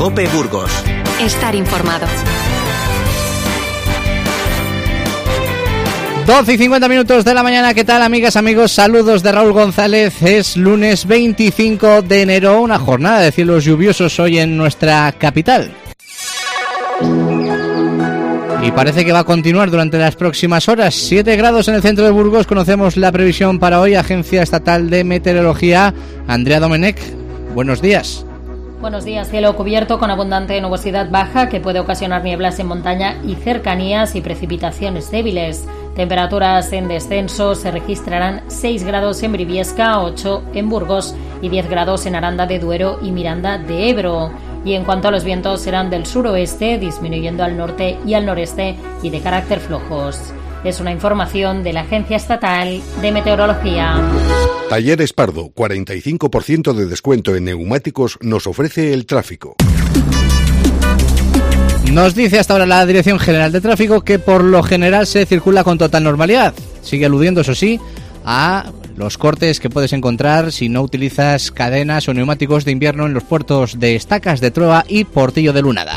COPE Burgos. Estar informado. 12:50 de la mañana, ¿qué tal, amigas, amigos? Saludos de Raúl González. Es lunes 25 de enero, una jornada de cielos lluviosos hoy en nuestra capital. Y parece que va a continuar durante las próximas horas. 7 grados en el centro de Burgos. Conocemos la previsión para hoy. Agencia Estatal de Meteorología. Andrea Domenech, buenos días. Buenos días. Cielo cubierto con abundante nubosidad baja que puede ocasionar nieblas en montaña y cercanías y precipitaciones débiles. Temperaturas en descenso. Se registrarán 6 grados en Briviesca, 8 en Burgos y 10 grados en Aranda de Duero y Miranda de Ebro. Y en cuanto a los vientos, serán del suroeste, disminuyendo al norte y al noreste y de carácter flojos. Es una información de la Agencia Estatal de Meteorología. Talleres Pardo, 45% de descuento en neumáticos nos ofrece el tráfico. Nos dice hasta ahora la Dirección General de Tráfico que por lo general se circula con total normalidad. Sigue aludiendo, eso sí, a los cortes que puedes encontrar si no utilizas cadenas o neumáticos de invierno en los puertos de Estacas de Trueba y Portillo de Lunada.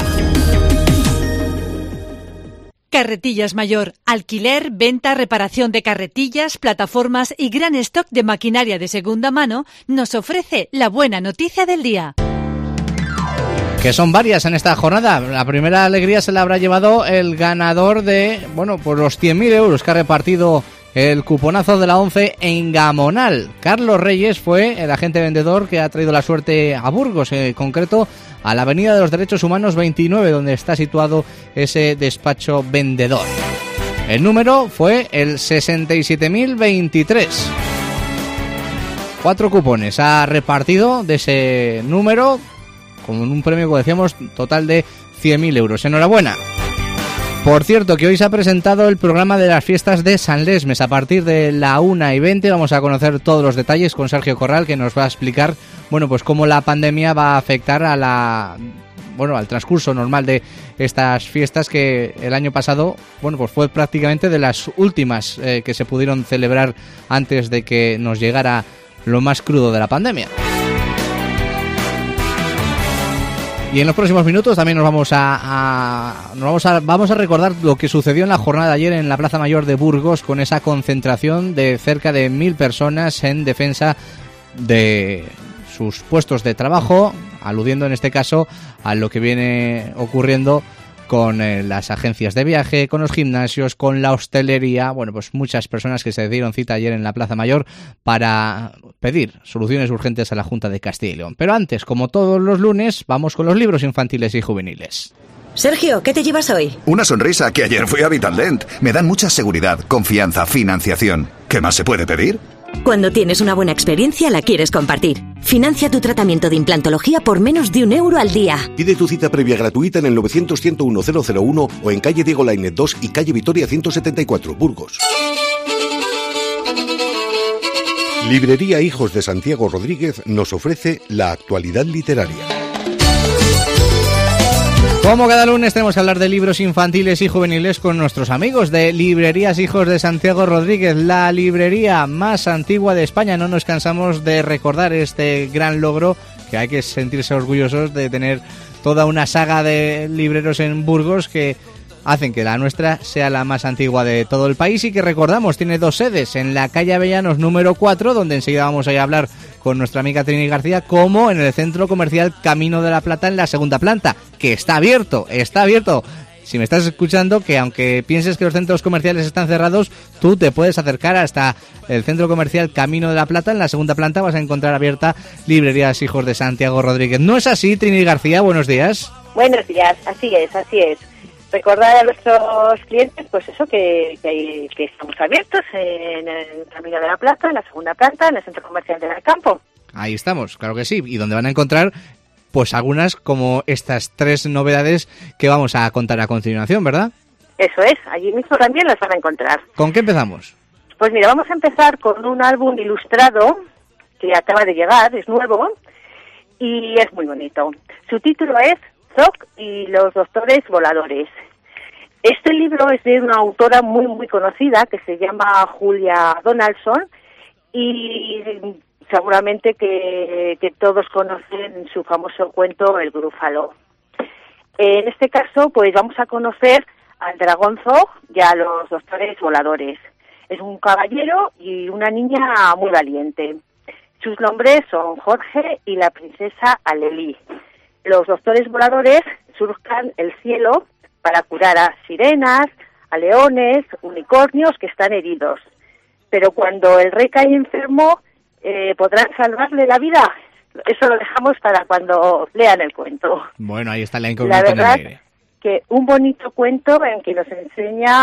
Carretillas Mayor, alquiler, venta, reparación de carretillas, plataformas y gran stock de maquinaria de segunda mano, nos ofrece la buena noticia del día. Que son varias en esta jornada. La primera alegría se la habrá llevado el ganador de, por los 100.000 euros que ha repartido el cuponazo de la ONCE en Gamonal. Carlos Reyes fue el agente vendedor que ha traído la suerte a Burgos, en concreto a la Avenida de los Derechos Humanos 29, donde está situado ese despacho vendedor. El número fue el 67.023. 4 cupones ha repartido de ese número, con un premio, como decíamos, total de 100.000 euros. Enhorabuena. Por cierto, que hoy se ha presentado el programa de las fiestas de San Lesmes. A partir de la 1:20 vamos a conocer todos los detalles con Sergio Corral, que nos va a explicar, cómo la pandemia va a afectar a al transcurso normal de estas fiestas, que el año pasado, fue prácticamente de las últimas que se pudieron celebrar antes de que nos llegara lo más crudo de la pandemia. Y en los próximos minutos también nos vamos a recordar lo que sucedió en la jornada de ayer en la Plaza Mayor de Burgos, con esa concentración de cerca de 1.000 personas en defensa de sus puestos de trabajo, aludiendo en este caso a lo que viene ocurriendo con las agencias de viaje, con los gimnasios, con la hostelería, muchas personas que se dieron cita ayer en la Plaza Mayor para pedir soluciones urgentes a la Junta de Castilla y León. Pero antes, como todos los lunes, vamos con los libros infantiles y juveniles. Sergio, ¿qué te llevas hoy? Una sonrisa, que ayer fui a Vitaldent. Me dan mucha seguridad, confianza, financiación. ¿Qué más se puede pedir? Cuando tienes una buena experiencia, la quieres compartir. Financia tu tratamiento de implantología por menos de €1 al día. Pide tu cita previa gratuita en el 900-101-001 o en calle Diego Lainez 2 y calle Vitoria 174, Burgos. Librería Hijos de Santiago Rodríguez nos ofrece la actualidad literaria. Como cada lunes tenemos que hablar de libros infantiles y juveniles con nuestros amigos de Librerías Hijos de Santiago Rodríguez, la librería más antigua de España. No nos cansamos de recordar este gran logro, que hay que sentirse orgullosos de tener toda una saga de libreros en Burgos que hacen que la nuestra sea la más antigua de todo el país, y que recordamos tiene 2 sedes, en la calle Avellanos número 4, donde enseguida vamos a ir a hablar con nuestra amiga Trini García, como en el centro comercial Camino de la Plata en la segunda planta, que está abierto. Si me estás escuchando, que aunque pienses que los centros comerciales están cerrados, tú te puedes acercar hasta el centro comercial Camino de la Plata. En la segunda planta vas a encontrar abierta Librerías Hijos de Santiago Rodríguez. ¿No es así, Trini García? Buenos días. Buenos días, así es. Recordar a nuestros clientes, que estamos abiertos en el Camino de la Plata, en la segunda planta, en el Centro Comercial del Campo. Ahí estamos, claro que sí, y donde van a encontrar algunas como estas 3 novedades que vamos a contar a continuación, ¿verdad? Eso es, allí mismo también las van a encontrar. ¿Con qué empezamos? Pues mira, vamos a empezar con un álbum ilustrado que acaba de llegar, es nuevo y es muy bonito. Su título es Zoc y los doctores voladores. Este libro es de una autora muy muy conocida que se llama Julia Donaldson, y seguramente que todos conocen su famoso cuento El Grúfalo. En este caso, pues vamos a conocer al dragón Zog y a los doctores voladores. Es un caballero y una niña muy valiente. Sus nombres son Jorge y la princesa Aleli. Los doctores voladores surcan el cielo para curar a sirenas, a leones, unicornios que están heridos. Pero cuando el rey cae enfermo, ¿podrán salvarle la vida? Eso lo dejamos para cuando lean el cuento. Bueno, ahí está la incógnita. La verdad que un bonito cuento en que nos enseña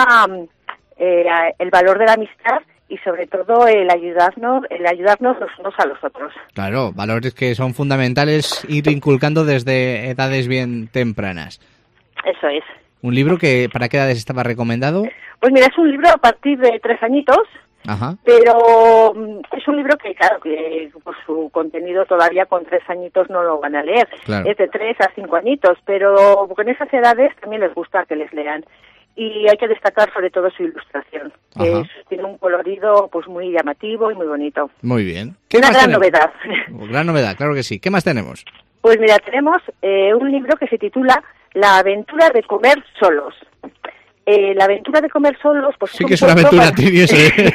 el valor de la amistad y sobre todo el ayudarnos los unos a los otros. Claro, valores que son fundamentales ir inculcando desde edades bien tempranas. Eso es. ¿Un libro que para qué edades estaba recomendado? Pues mira, es un libro a partir de 3 añitos. Ajá. Pero es un libro que, claro, que por su contenido todavía con 3 añitos no lo van a leer. Claro. Es de 3 a 5 añitos, pero con esas edades también les gusta que les lean. Y hay que destacar sobre todo su ilustración, que tiene un colorido pues muy llamativo y muy bonito. Muy bien. Una gran novedad. Gran novedad, claro que sí. ¿Qué más tenemos? Pues mira, tenemos un libro que se titula La aventura de comer solos. La aventura de comer solos, pues sí que es una aventura, Tini,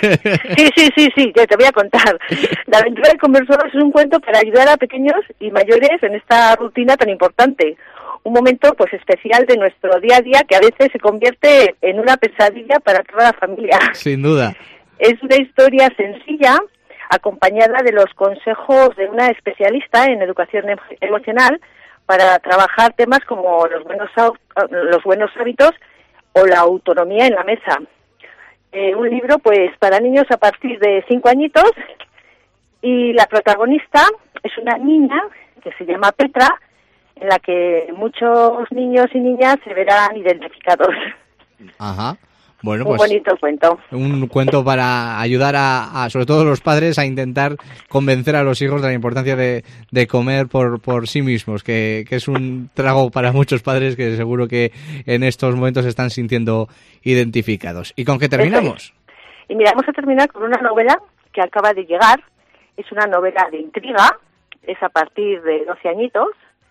Sí, yo te voy a contar. La aventura de comer solos es un cuento para ayudar a pequeños y mayores en esta rutina tan importante. Un momento pues especial de nuestro día a día que a veces se convierte en una pesadilla para toda la familia. Sin duda. Es una historia sencilla, acompañada de los consejos de una especialista en educación emocional para trabajar temas como los buenos hábitos o la autonomía en la mesa. Un libro pues para niños a partir de 5 añitos y la protagonista es una niña que se llama Petra, en la que muchos niños y niñas se verán identificados. Ajá. Bueno, pues, un bonito cuento. Un cuento para ayudar a sobre todo los padres a intentar convencer a los hijos de la importancia de comer por sí mismos, que es un trago para muchos padres que seguro que en estos momentos se están sintiendo identificados. ¿Y con qué terminamos? Y mira, vamos a terminar con una novela que acaba de llegar. Es una novela de intriga, es a partir de 12 añitos,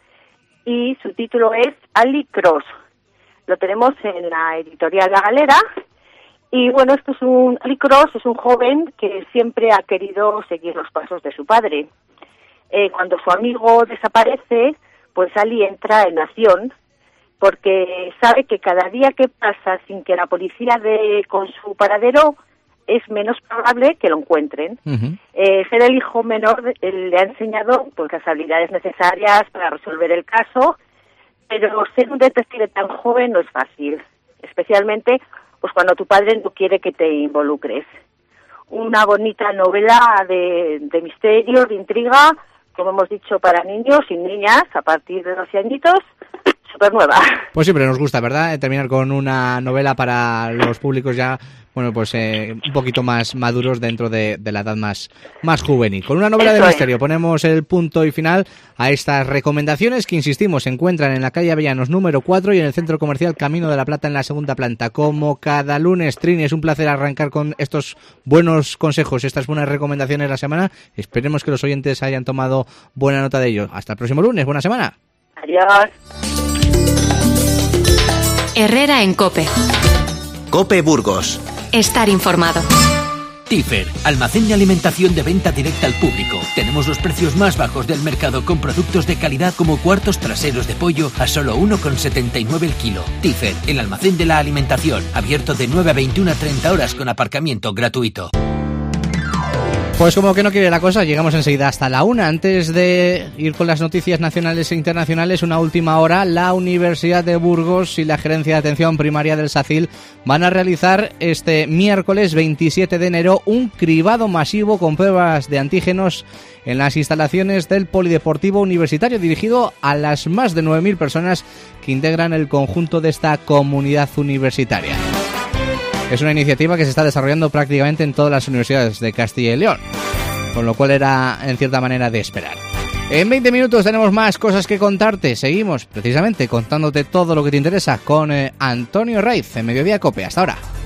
y su título es Ali Cross. Lo tenemos en la editorial La Galera. Y bueno, Ali Cross es un joven que siempre ha querido seguir los pasos de su padre. Cuando su amigo desaparece, pues Ali entra en acción porque sabe que cada día que pasa sin que la policía dé con su paradero es menos probable que lo encuentren. Uh-huh. Ser el hijo menor le ha enseñado pues las habilidades necesarias para resolver el caso, pero ser un detective tan joven no es fácil, especialmente pues cuando tu padre no quiere que te involucres. Una bonita novela de misterio, de intriga, como hemos dicho, para niños y niñas a partir de 12 añitos, súper nueva. Pues siempre nos gusta, ¿verdad?, terminar con una novela para los públicos ya, bueno, pues un poquito más maduros dentro de la edad más juvenil. Con una novela de misterio ponemos el punto y final a estas recomendaciones que, insistimos, se encuentran en la calle Avellanos número 4 y en el Centro Comercial Camino de la Plata en la segunda planta. Como cada lunes, Trini, es un placer arrancar con estos buenos consejos, estas buenas recomendaciones de la semana. Esperemos que los oyentes hayan tomado buena nota de ello. Hasta el próximo lunes, buena semana. Adiós. Herrera en COPE. COPE Burgos. Estar informado. Tifer, almacén de alimentación de venta directa al público. Tenemos los precios más bajos del mercado con productos de calidad como cuartos traseros de pollo a solo 1,79 el kilo. Tifer, el almacén de la alimentación, abierto de 9 a 21 a 30 horas con aparcamiento gratuito. Pues como que no quiere la cosa, llegamos enseguida hasta la 1. Antes de ir con las noticias nacionales e internacionales, una última hora. La Universidad de Burgos y la Gerencia de Atención Primaria del SACIL van a realizar este miércoles 27 de enero un cribado masivo con pruebas de antígenos en las instalaciones del Polideportivo Universitario, dirigido a las más de 9.000 personas que integran el conjunto de esta comunidad universitaria. Es una iniciativa que se está desarrollando prácticamente en todas las universidades de Castilla y León, con lo cual era en cierta manera de esperar. En 20 minutos tenemos más cosas que contarte. Seguimos precisamente contándote todo lo que te interesa con Antonio Raiz en Mediodía Cope. Hasta ahora.